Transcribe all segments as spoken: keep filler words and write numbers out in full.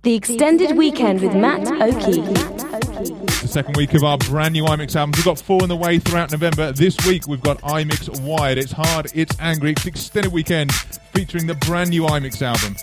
The Extended Weekend with Matt Oakey. The second week of our brand new iMix albums. We've got four in the way throughout November. This week we've got iMix Wired. It's hard, it's angry. It's the Extended Weekend featuring the brand new iMix album.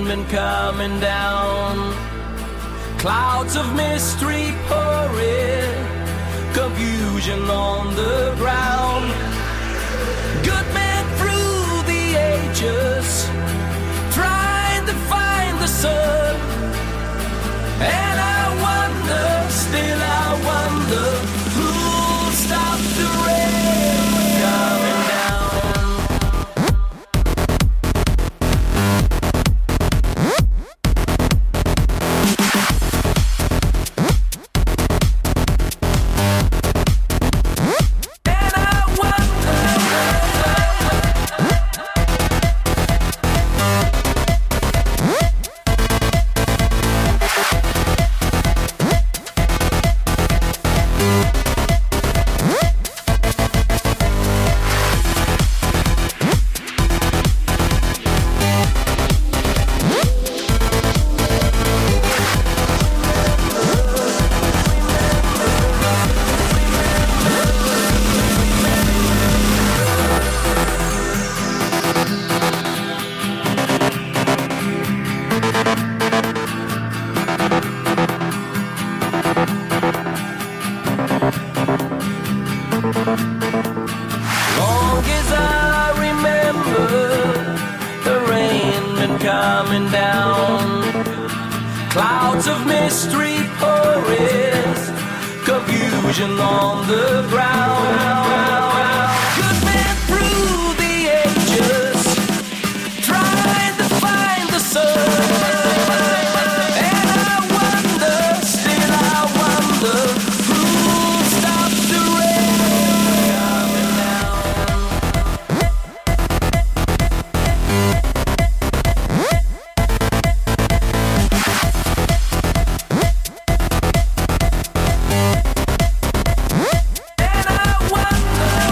been coming down. Clouds of mystery pouring, confusion on the ground. Good men through the ages, trying to find the sun. And I wonder, still I wonder, who'll stop the rain coming down. Long as I remember, the rain been coming down. Clouds of mystery pouring, confusion on the ground. Good men through the ages, trying to find the sun. And I wonder, still I wonder, who'll stop the rain coming down. And I wonder.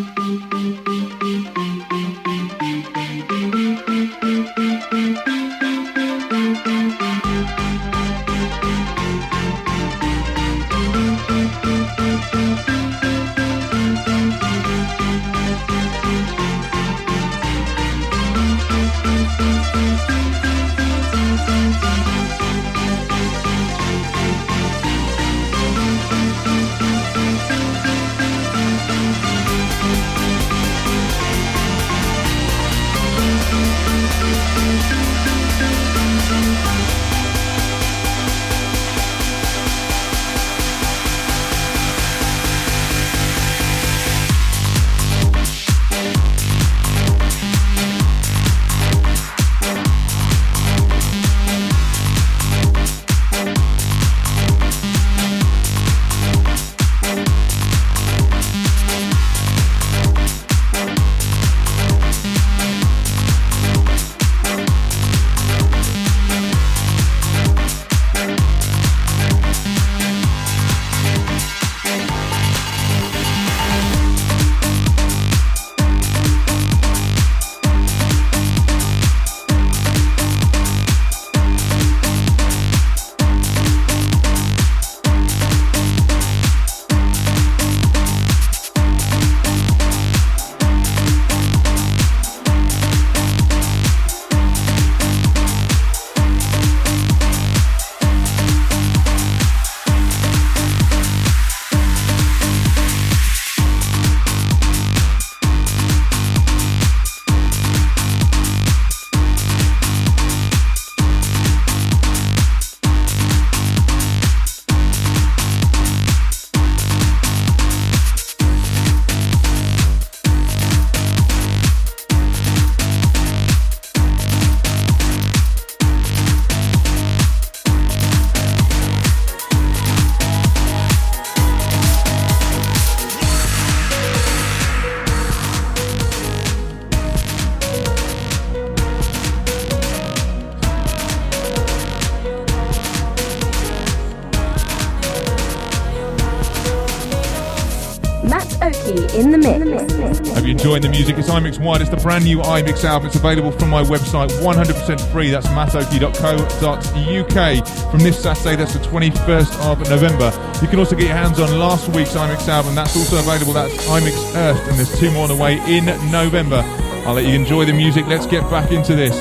In the mix. Hope you're enjoying the music. It's iMix Wired. It's the brand new iMix album. It's available from my website, one hundred percent free. That's matt oakey dot co dot u k. From this Saturday, that's the twenty-first of November. You can also get your hands on last week's iMix album. That's also available. That's iMix Earth, and there's two more on the way in November. I'll let you enjoy the music. Let's get back into this.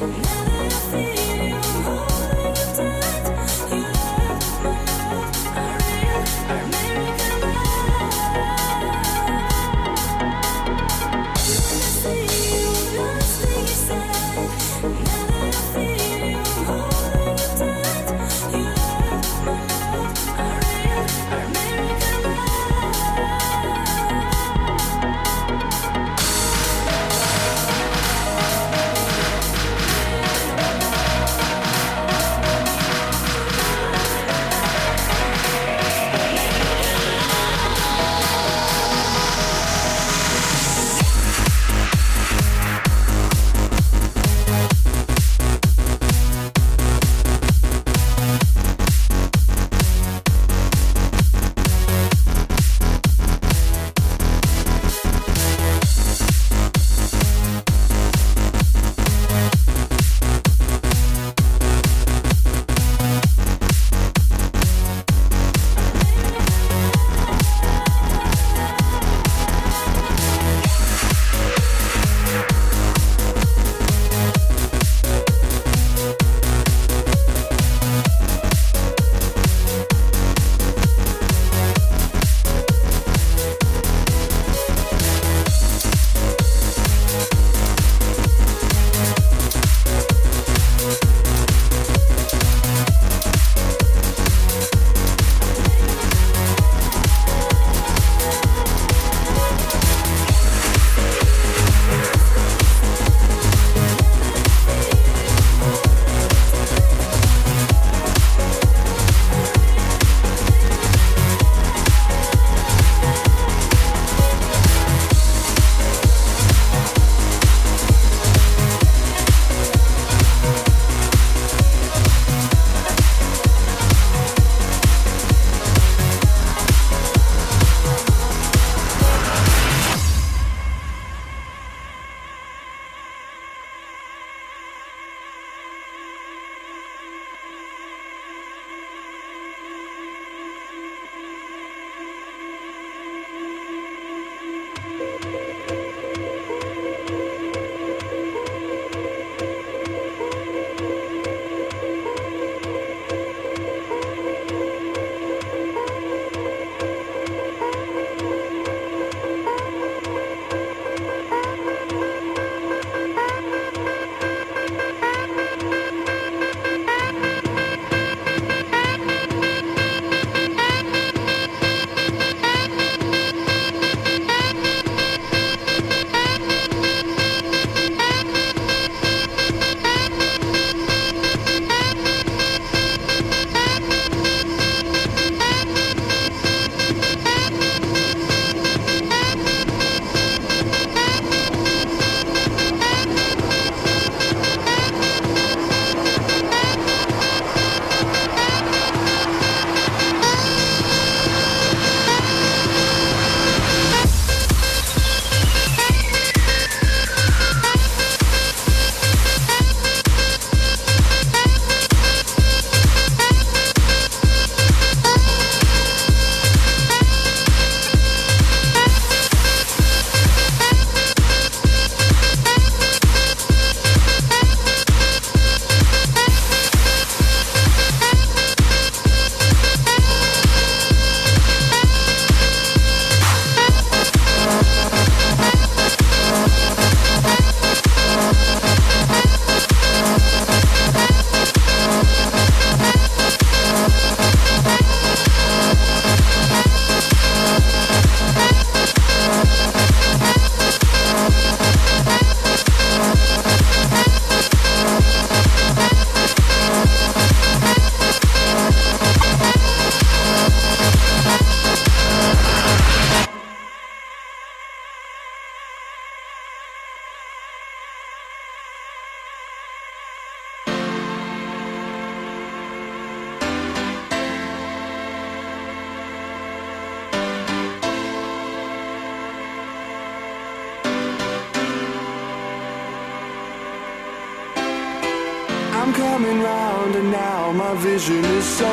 I'm coming round and now my vision is so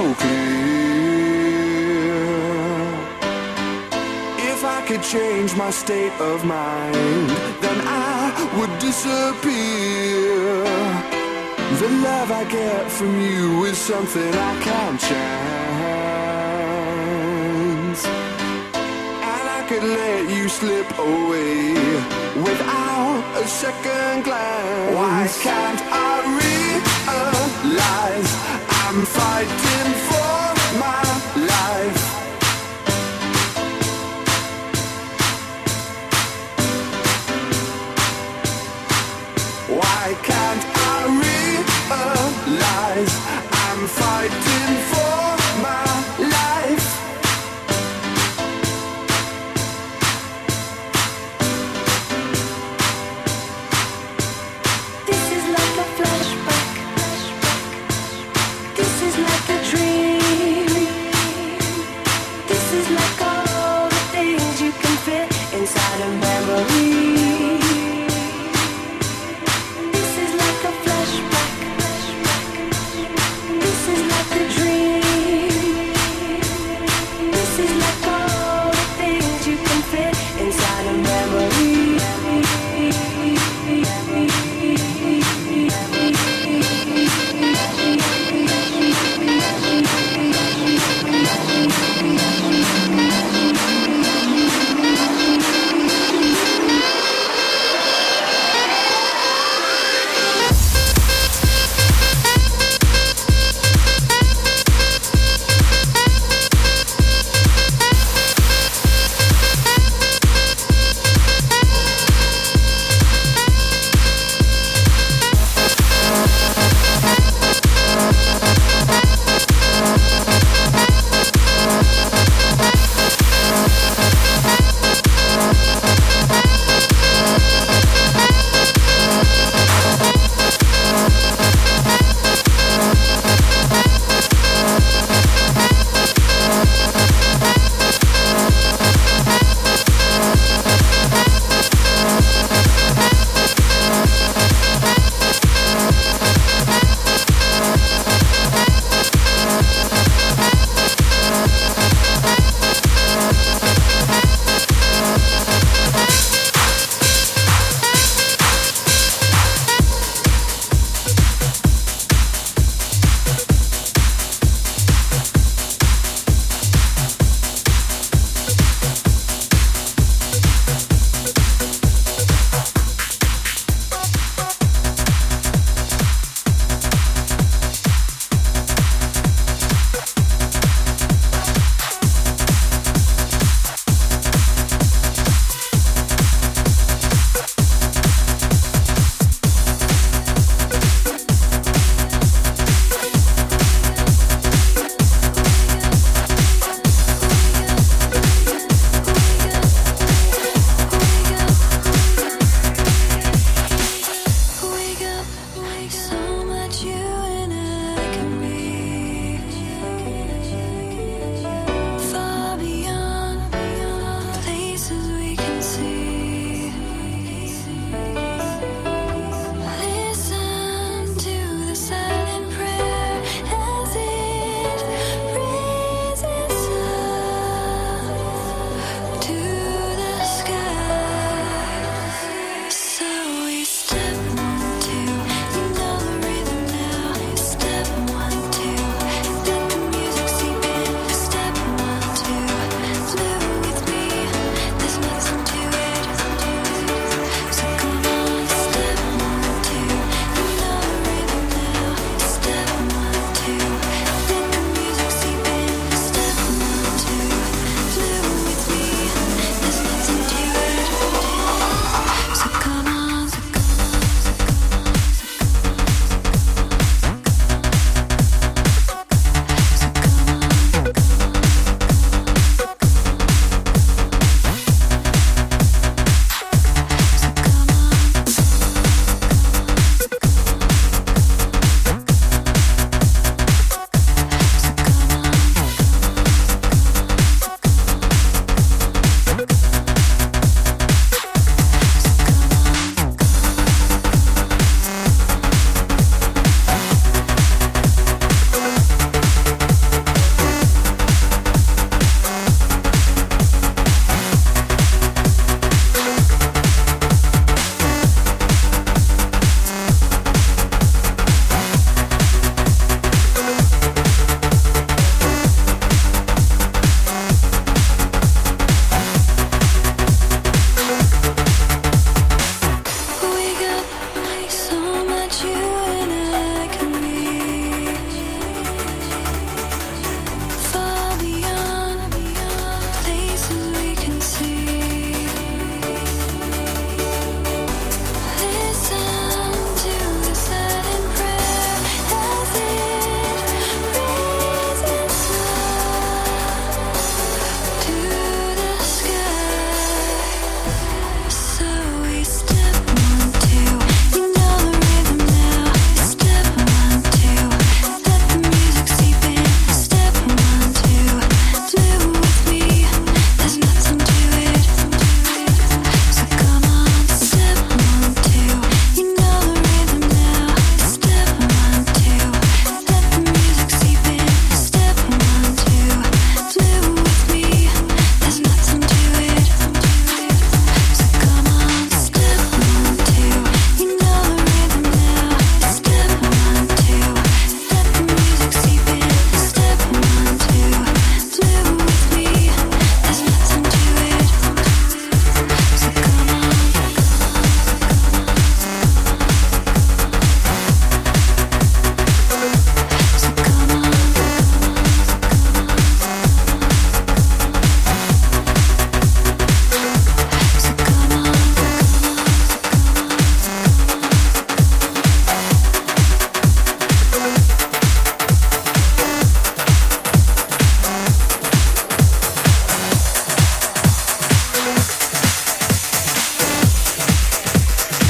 clear. If I could change my state of mind, then I would disappear. The love I get from you is something I can't chance. And I could let you slip away without a second glance. Why can't I realize I'm fighting for my life? Why can't I realize I'm fighting for my life? This is like a flashback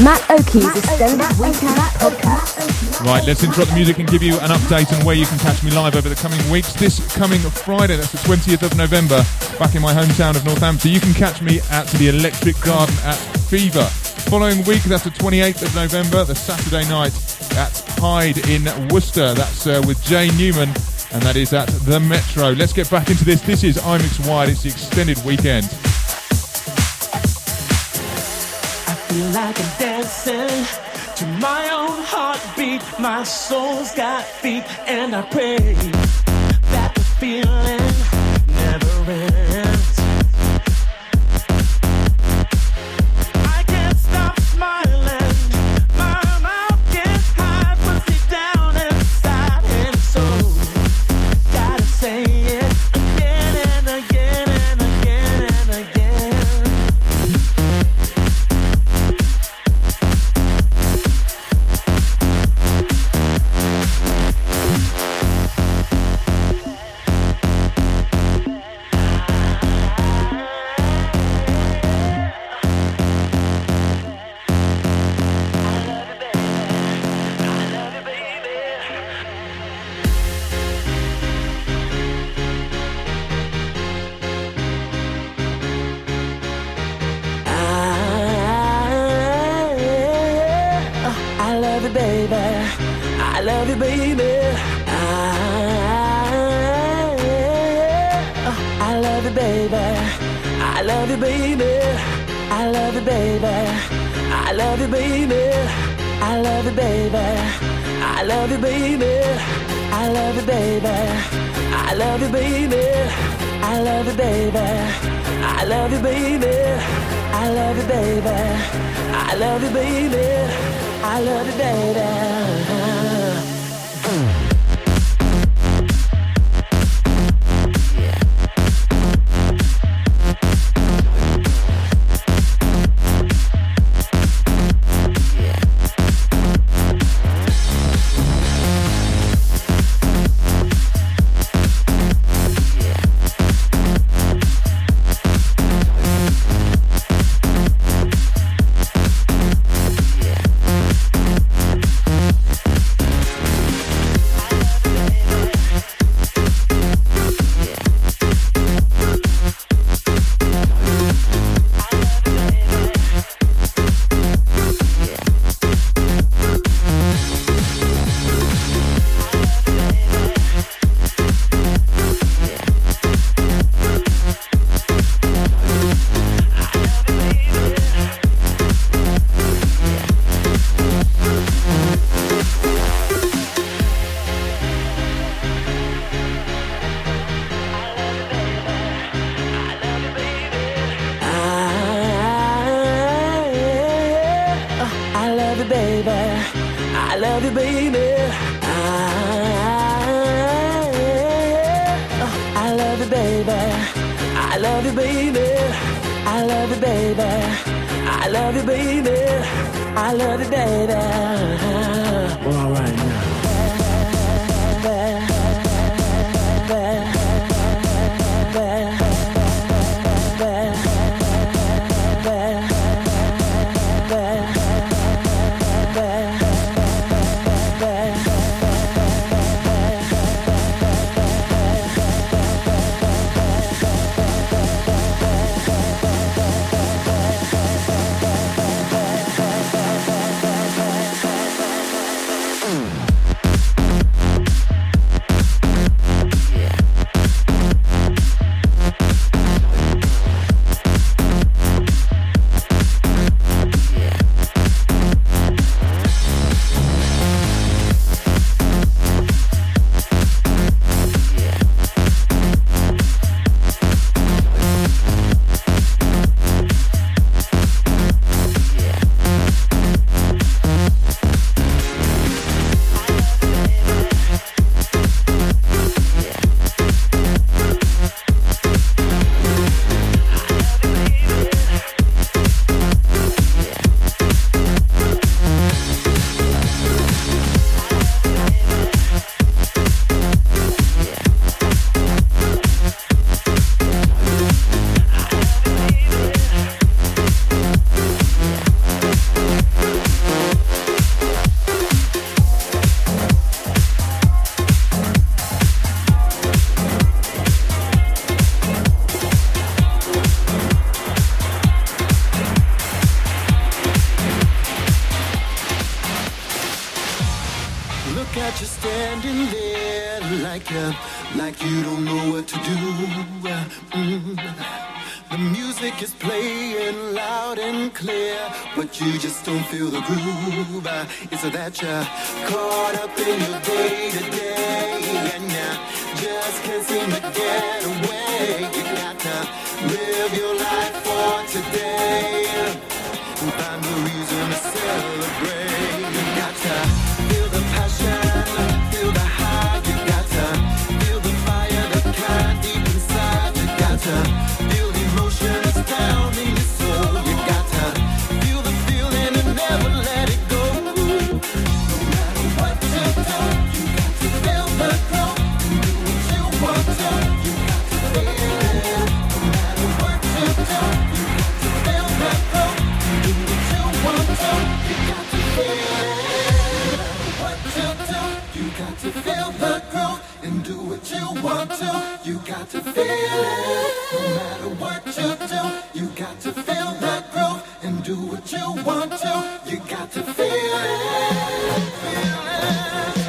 Matt Oakey's Extended Weekend Podcast. Right, let's interrupt the music and give you an update on where you can catch me live over the coming weeks. This coming Friday, that's the twentieth of November, back in my hometown of Northampton, you can catch me at the Electric Garden at Fever. Following week, that's the twenty-eighth of November, the Saturday night at Hyde in Worcester. That's uh, with Jay Newman, and that is at the Metro. Let's get back into this. This is iMix Wide. It's the extended weekend. I feel like I'm dancing to my own heartbeat. My soul's got feet, and I pray that the feeling never ends. I can't stop smiling. My mouth gets high, puts me down inside, and so gotta say it again and again and again and again. Mm. Just standing there like uh, like you don't know what to do. Mm. The music is playing loud and clear, but you just don't feel the groove. Uh, it's that you're caught up in your day to day, and you just can't seem to get away. You got to live your life for today and find a reason to celebrate. You got to feel the passion, feel the high. You got to feel the fire, the kind deep inside. You got to feel the emotions down in your soul. You got to feel the feeling and never let it go. No matter what you do, you got to feel the glow and do what you want to. You got to feel it. No matter what you do, you got to feel the glow and do what you want to. You got to feel it. No matter what you do, you got to feel the growth and do what you want to. You got to feel it. No matter what you do, you got to feel the growth and do what you want to. You got to feel it. Feel it.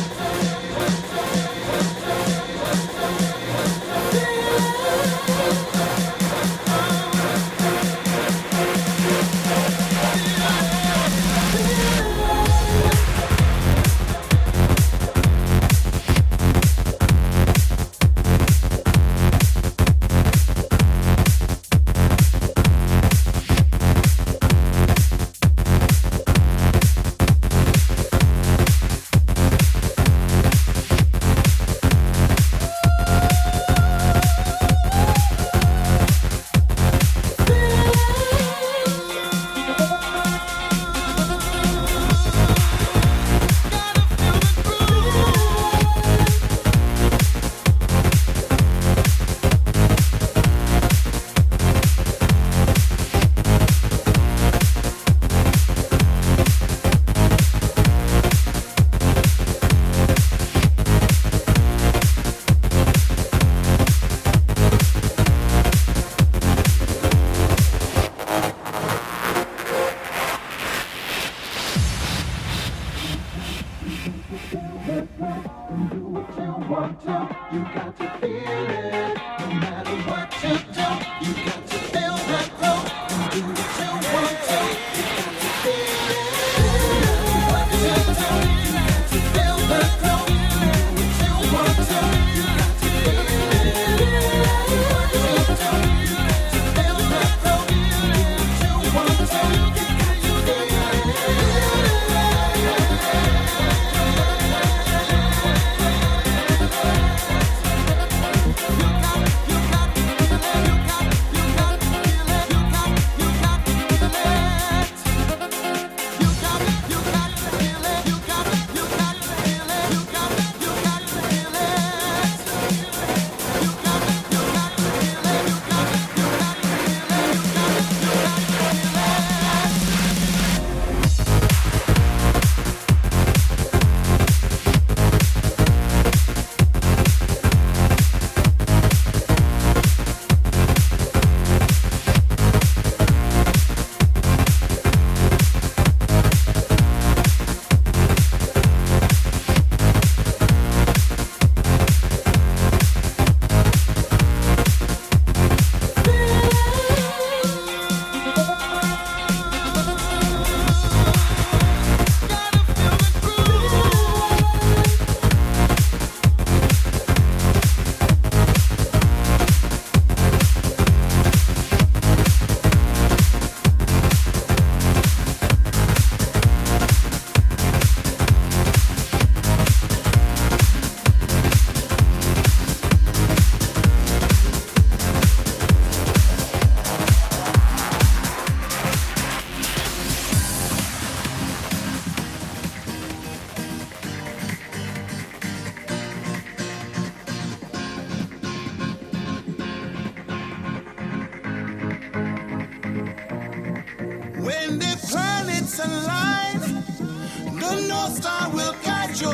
The North Star will guide you,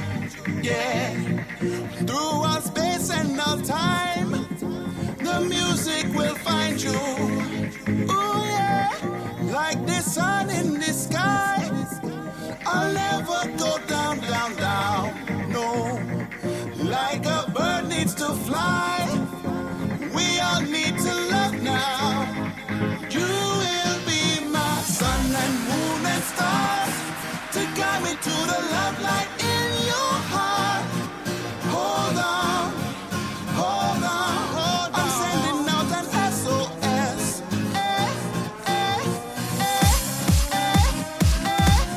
yeah. Through all space and all time, the music will find you. Ooh, yeah. Like the sun in the sky, I'll never go down, down, down. to fly. We all need to love now. You will be my sun and moon and stars to guide me to the love light in your heart. Hold on, hold on, hold on. I'm sending out an S O S. Eh, eh, eh, eh, eh,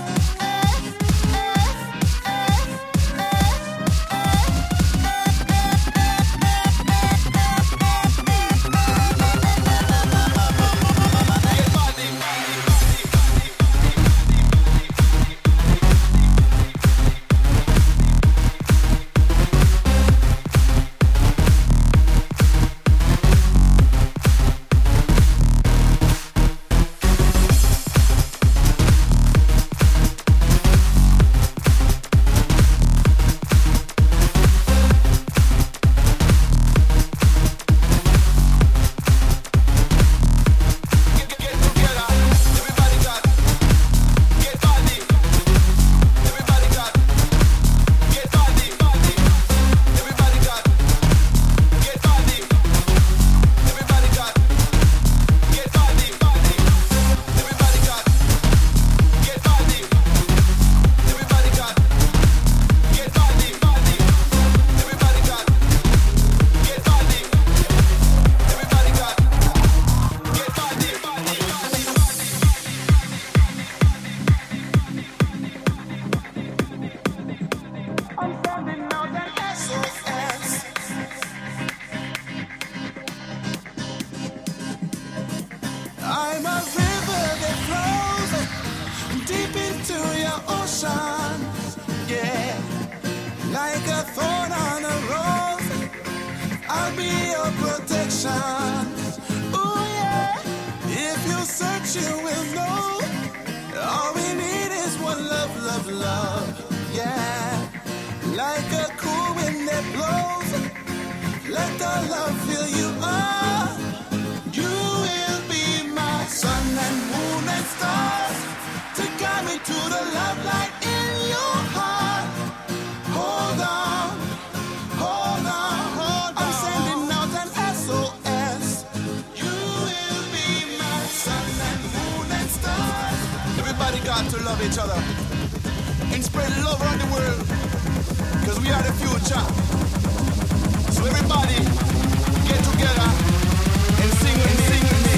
I'm a river that flows deep into your ocean, yeah. Like a thorn on a rose, I'll be your protection. Ooh, yeah. If you search, you will know. All we need is one love, love, love, yeah. Like a cool wind that blows, let the love fill you up. You will be my sun and moon and stars to guide me to the love light in your heart. Hold on, hold on, hold on. I'm sending out an S O S. You will be my sun and moon and stars. Everybody got to love each other and spread love around the world, because we are the future. So everybody get together and sing and sing with me.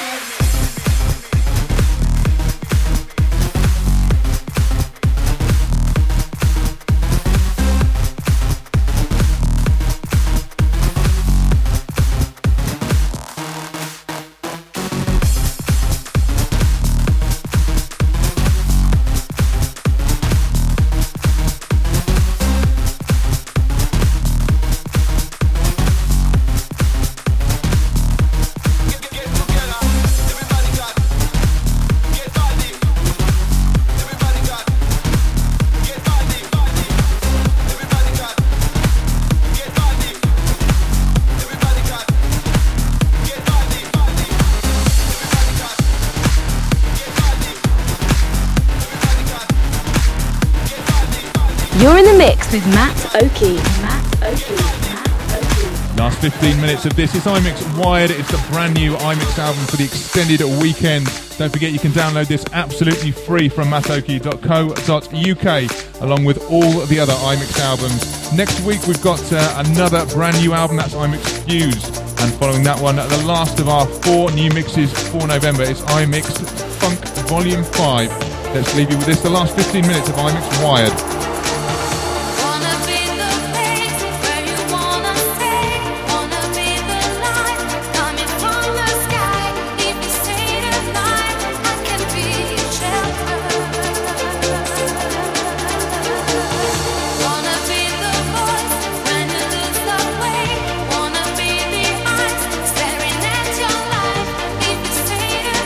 You're in the mix with Matt Oakey. Matt Oakey. Matt Oakey. Last fifteen minutes of this is iMix Wired. It's the brand new iMix album for the extended weekend. Don't forget you can download this absolutely free from matt oakey dot co dot u k, along with all the other iMix albums. Next week we've got uh, another brand new album, that's iMix Fused. And following that one, the last of our four new mixes for November is iMix Funk Volume five. Let's leave you with this, the last fifteen minutes of iMix Wired.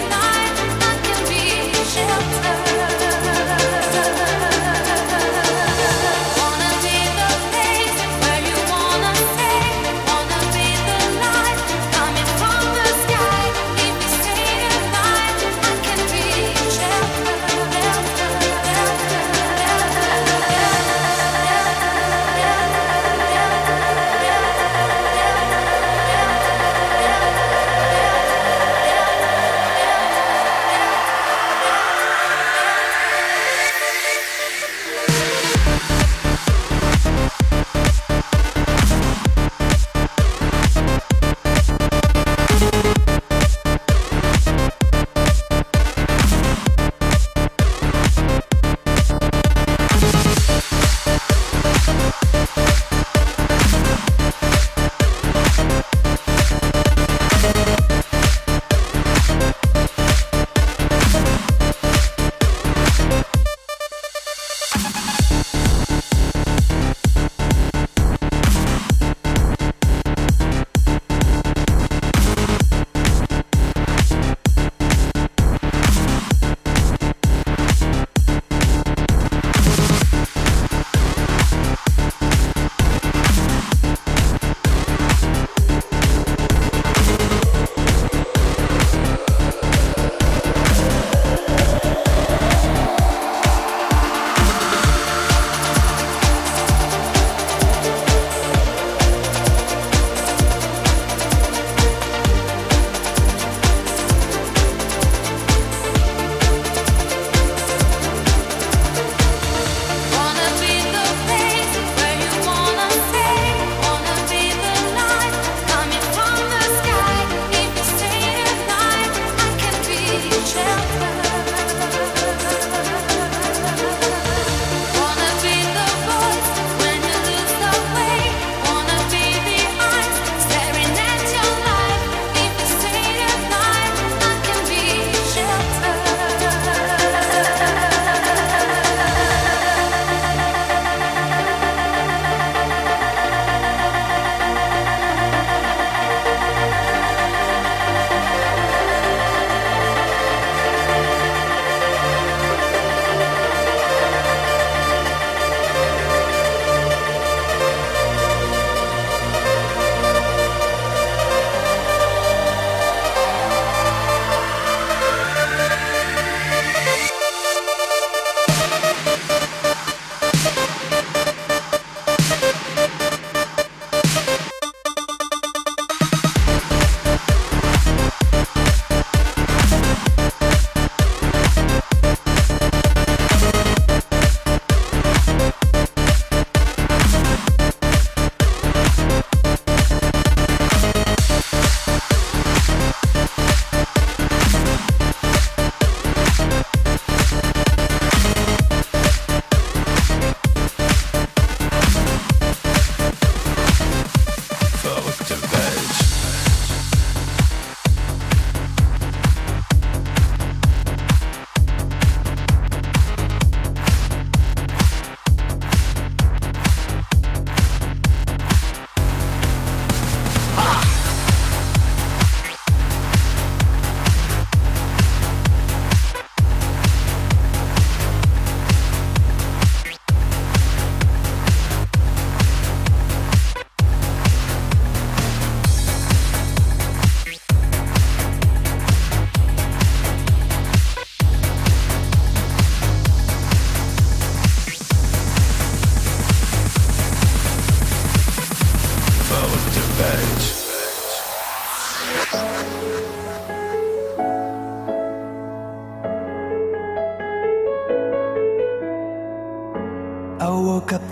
Shelter.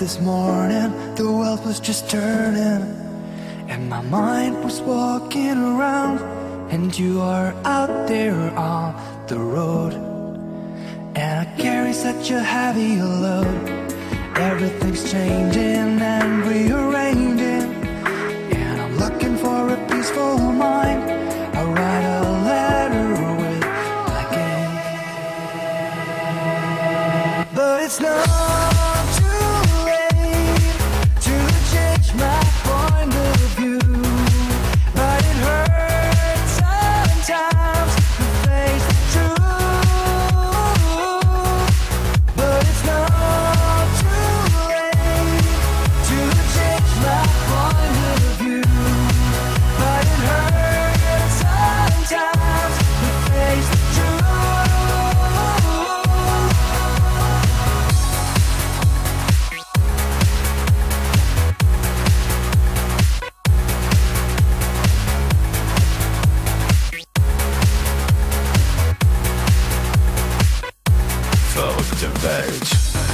this morning, the world was just turning, and my mind was walking around, and you are out there on the road, and I carry such a heavy load. Everything's changing and rearranging, and I'm looking for a peaceful mind. I write a letter with black ink, but it's not too late to change my point of view. But it hurts sometimes to face the truth. But it's not too late to change my point of view. But it hurts sometimes to face the truth. Fuck the page.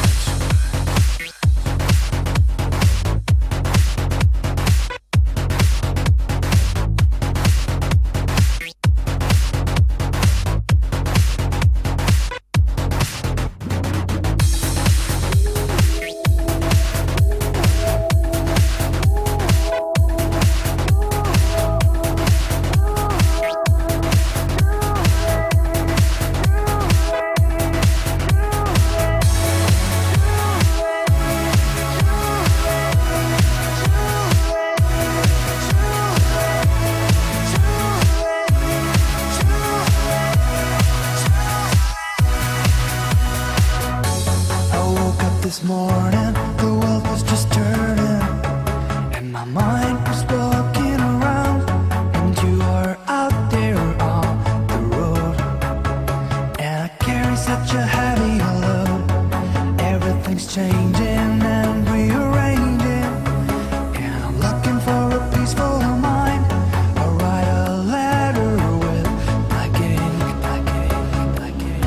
This morning, the world was just turning, and my mind was walking around, and you are out there on the road, and I carry such a heavy load. Everything's changing and rearranging, and I'm looking for a peaceful mind. I write a letter with black ink, black ink, black ink.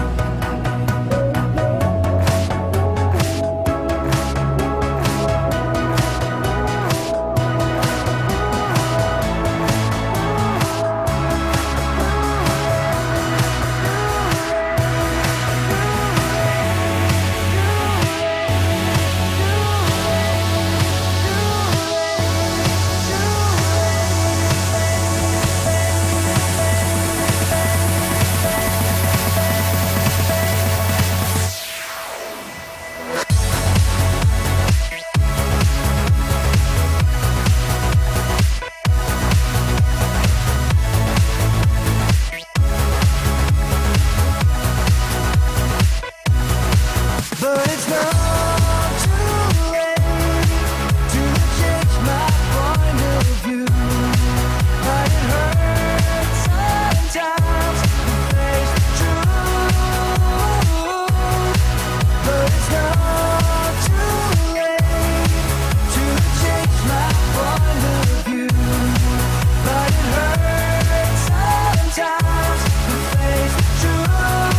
But it's not too late to change my point of view. But it hurts sometimes to face the truth. But it's not too late to change my point of view. But it hurts sometimes to face the truth.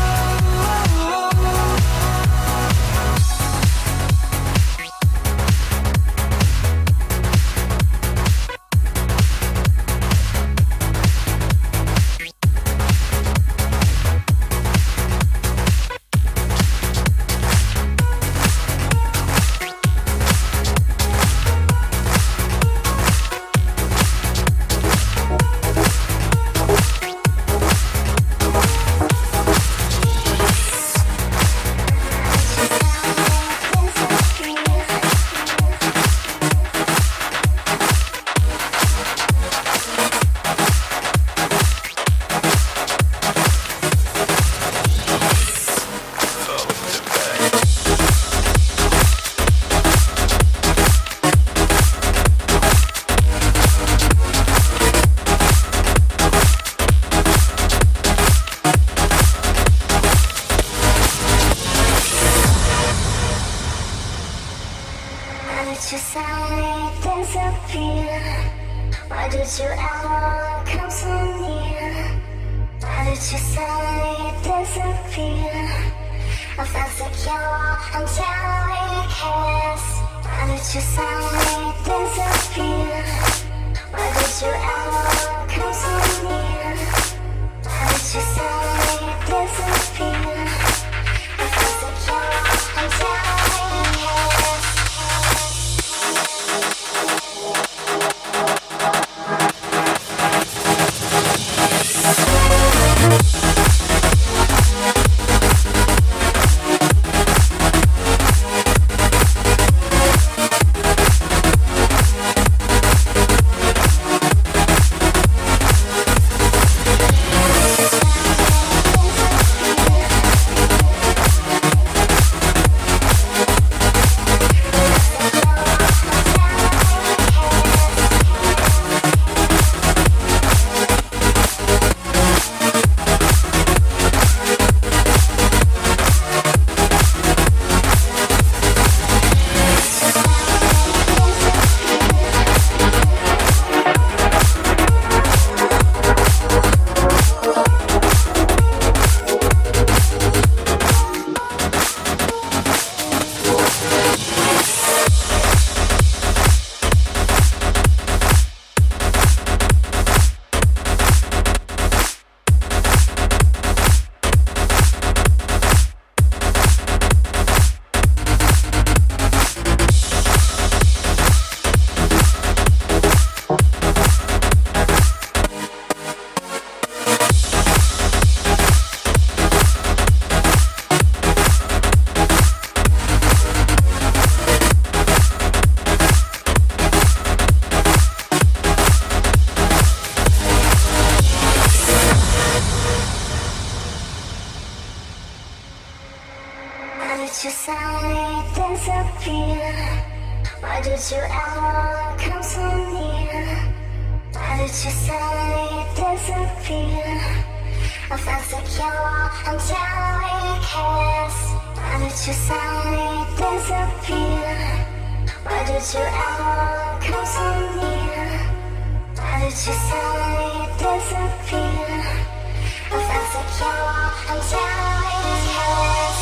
did you suddenly disappear? Why did you ever come so near? Why did you suddenly disappear? I felt secure until we kissed. Why did you suddenly disappear? Why did you ever come so near? Why did you suddenly disappear? I feel secure until I kiss. You suddenly disappear. Why did you ever come so near? Why did you suddenly disappear? I felt secure until we kissed. Why did you suddenly disappear? Why did you ever come so near? Why did you suddenly disappear? I felt secure until we kissed.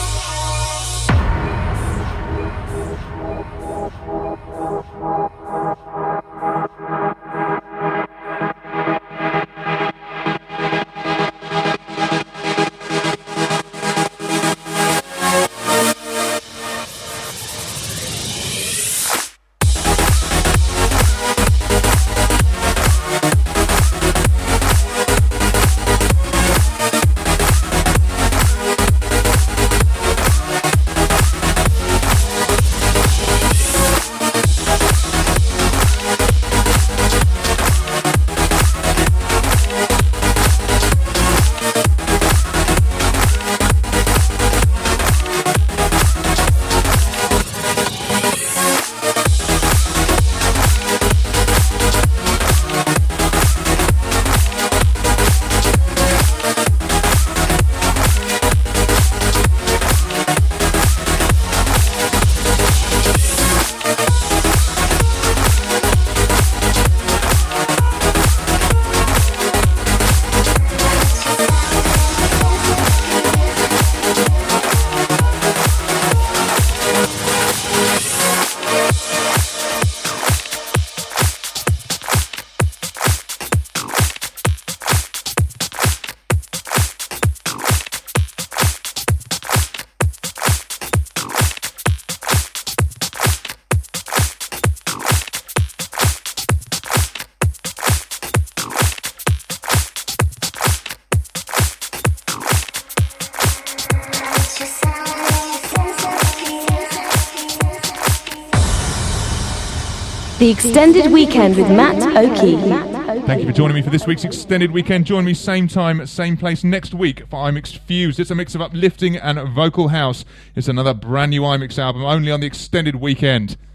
The Extended Weekend with Matt Oakey. Thank you for joining me for this week's Extended Weekend. Join me same time, same place next week for iMix Fused. It's a mix of uplifting and vocal house. It's another brand new iMix album only on the Extended Weekend.